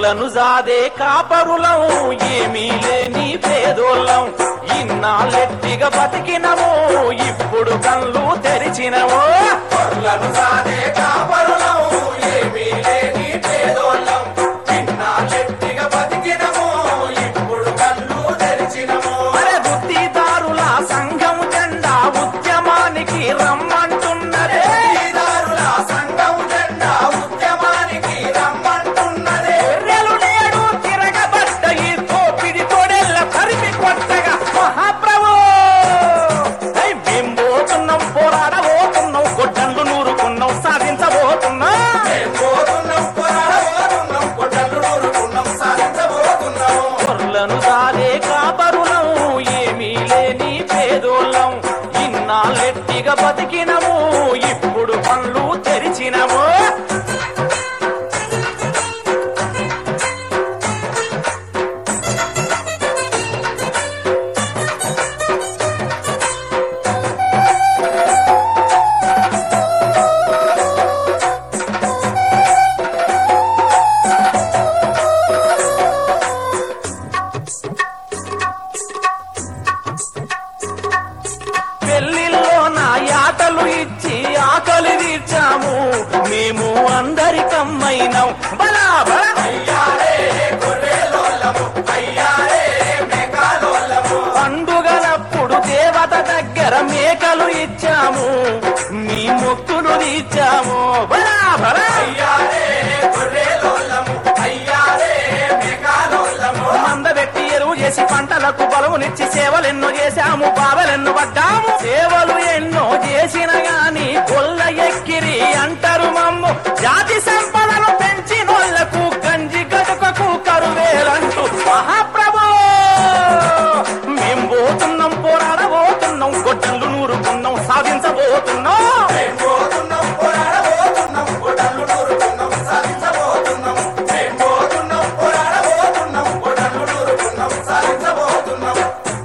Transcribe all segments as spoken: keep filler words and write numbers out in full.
గొర్రెలను జాదే కాపరులం ఏమీ లేని పేదోళ్ళం ఇన్నాళ్ళెట్టిగా బతికినమో ఇప్పుడు కళ్ళు తెరిచినవో గొర్రెలను జాదే కాపరులం ఏమీ లేని పేదోళ్ళం ఇన్నాళ్ళెట్టిగా బతికినమో ఇప్పుడు కళ్ళు తెరిచినమో అరే బుద్ధిదారుల సంఘం జెండా ఉద్యమానికి రమ్మంటున్నదే బుద్ధిదారుల సంఘం జెండా ఉద్యమానికి రమ్మంటున్నదే గొర్రెలు నేడు తిరగబడ్డ ఈ తోపిడి తోడెళ్ళ తరిమి కొట్టగా మహాప్రభు మేం పోతున్నాం పోరాడబోతున్నాం గొడ్డళ్ళు నూరుకున్నాం సాధించబోతున్నాం పోతున్నాం పోరాడబోతున్నాం గొడ్డళ్ళు నూరుకున్నాం సాధించబోతున్నాం గొర్రెలను జాదే కాపరులం ఏమీ లేని పేదోళ్ళం ఇన్నాళ్ళెట్టిగా బతికినము ఇప్పుడు కళ్ళు తెరిచినము పెళ్లిలో నా యాటలు ఇచ్చి ఆకలి తీర్చాము మేము అందరికమ్మైనాం బలా బలా అయ్యారే గొర్రెలోళ్ళము అయ్యారే మేకాలోళ్ళము పండుగలప్పుడు దేవత దగ్గర మేకలు ఇచ్చాము మీ మొక్కులు తీర్చాము బలా బలా అయ్యారే గొర్రెలోళ్ళము అయ్యారే మేకాలోళ్ళము మందబెట్టి ఎరువు చేసి పంటలకు బలమునిచ్చి సేవలెన్నో చేశాము బావలెన్నో పడ్డాము సేవలు ఎన్నో చేసిన గాని గొల్ల ఎక్కిరి అంటారు మమ్ము జాతి సంపదను పెంచినోళ్లకు గంజి గడుకకు కరువేలంటూ మహాప్రభు మేం పోతున్నాం పోరాడబోతున్నాం గొడ్డళ్ళు నూరుకున్నాం సాధించబోతున్నాం మేం పోతున్నాం పోరాడబోతున్నాం గొడ్డళ్ళు నూరుకున్నాం సాధించబోతున్నాం మేం పోతున్నాం పోరాడబోతున్నాం గొడ్డళ్ళు నూరుకున్నాం సాధించబోతున్నాం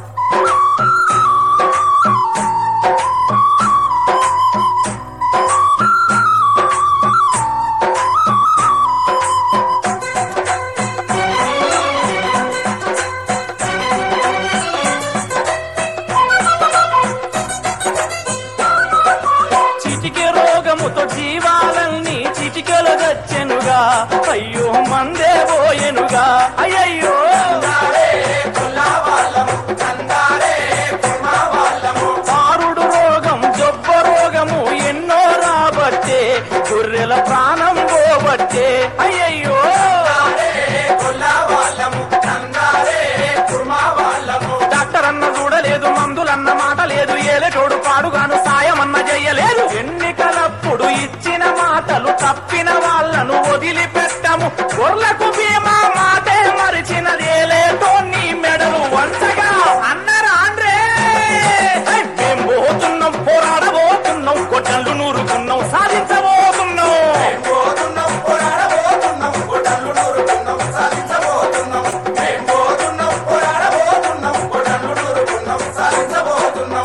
చిటికె రోగముతో జీవాలన్నీ చిటికెలు గచ్చెనుగా అయ్యో మందే పోయెనుగా అయ్యయ్యో తందారే కొల్లా వాళ్ళము తందారే కుర్మా వాళ్ళము ఆరుడు రోగం జబ్బ రోగము ఎన్నో రాబట్టే గొర్రెల ప్రాణం పోబట్టే అయ్యయ్యో తందారే కొల్లా వాళ్ళము తందారే కుర్మా వాళ్ళము డాక్టర్ అన్న చూడలేదు మందులన్న మాట లేదు ఏలేటోడు పాడుగాను సాయమన్న చెయ్యలేదు ఎన్నికలప్పుడు ఇచ్చిన మాటలు తప్పిన వాళ్ళను వదిలిపెట్టము గొర్రెలకు బీమా మాటే మరిచినదేలేటో నీ మెడలు వంచగా అన్నరా ఆండ్రే మేం పోతున్నాం పోరాడబోతున్నాం గొడ్డళ్ళు నూరుకున్నాం సాధించబోతున్నాం మేం పోతున్నాం పోరాడబోతున్నాం గొడ్డళ్ళు నూరుకున్నాం సాధించబోతున్నాం మేం పోతున్నాం పోరాడబోతున్నాం గొడ్డళ్ళు నూరుకున్నాం సాధించబోతున్నాం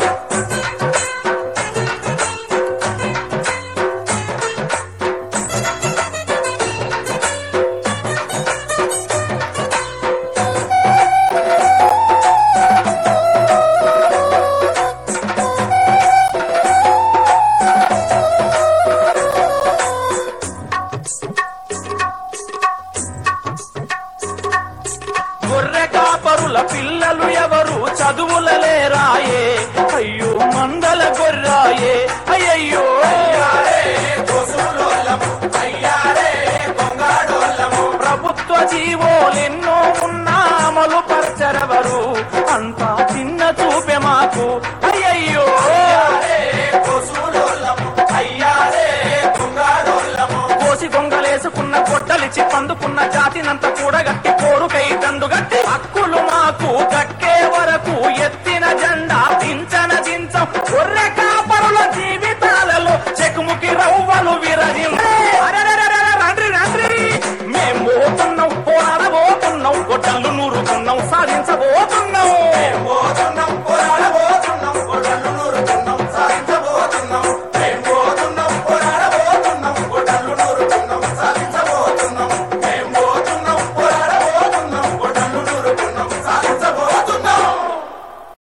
గొర్రె కాపరుల పిల్లలు ఎవరు చదువులలేరాయే అయ్యో మందల గొర్రాయే అయ్యయ్యో అయ్యారే దోసులోళ్ళము అయ్యారే పొంగాడోళ్ళము ప్రభుత్వ జీవోలెన్నో ఉన్నా అమలు పరచరవరు అంతా చిన్న చూపే మాకు అయ్యయ్యో అయ్యారే దోసులోళ్ళము అయ్యారే పొంగాడోళ్ళము కోసి గొంగలేసుకున్న గొడ్డలిచ్చి పందుకున్న జాతినంత కూడగట్టి కోరుకై దండుగట్టి హక్కులు మాకు దక్కే వరకు ఎత్తిన జెండా దించన దించం గొర్రె